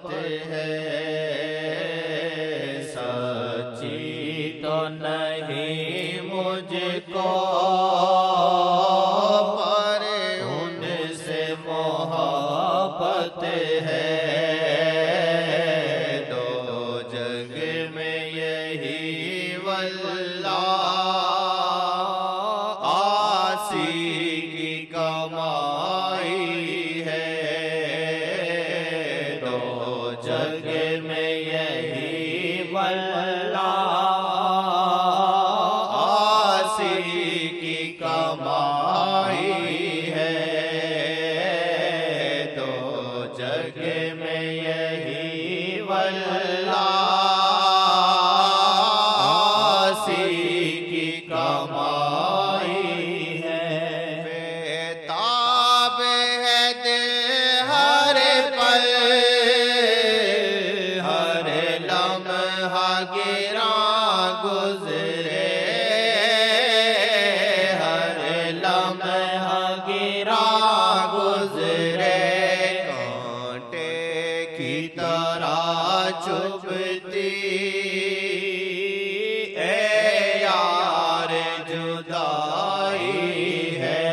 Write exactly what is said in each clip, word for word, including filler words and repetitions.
है, सच्ची तो नहीं मुझको पर उनसे मोहब्बत है। दो जग में यही वल्लाह आसी की कमाई है। दो जग में यही वल्लाह आसी की कमाई है। दो जग में यही वल्लाह आसी की कमाई है। बेताब है दिल हर पल, हर लम्हा गिरा गुजरे, हर लम्हा गिरा गुजरे। कांटे की तरह चुभती ए यार जुदाई है।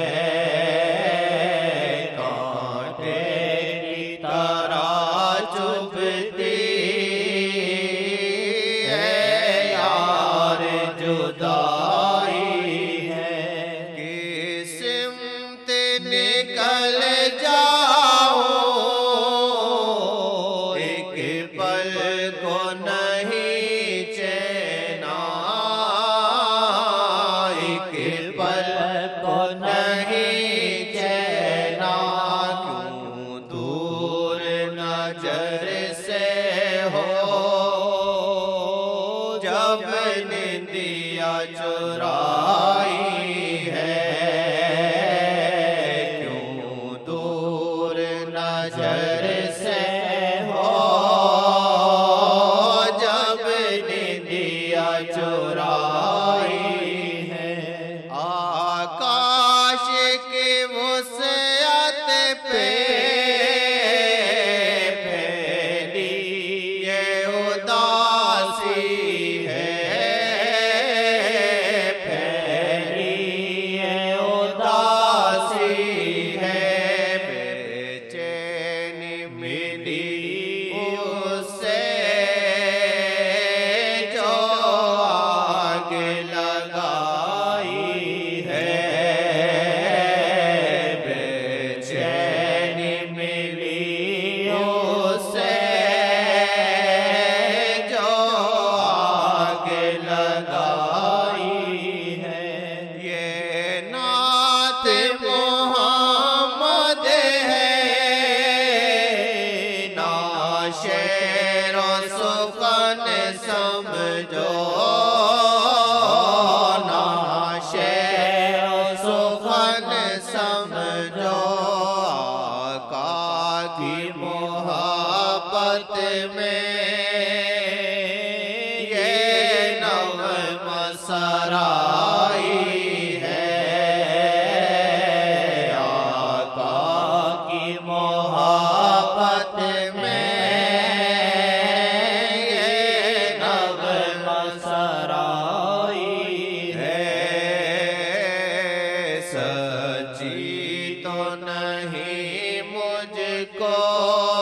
कांटे की तरह चुभती ए यार जुदाई है। किस्मत निकल जाओ एक पल को नहीं चैना, एक पल को नहीं चैना। क्यों दूर नजर से हो जब निंदिया चुराई है। क्यों दूर नजर से हो जब निंदिया चुराई है। आकाश की वुसअत पे फैली ये उदासी है, फैली ये उदासी है। बेचैनी मिली उससे जो आग लगाई है। बेचैनी मिली उससे जो आग लगाई है। ये नात मोहम्मद है, ना शेर व सुखन समझो, ना शेर व सुखन समझो। आका की मोहब्बत में ये नग़्म सराई है। आका की मोहब्बत में ये नग़्म सराई है। सच्ची तो नहीं मुझको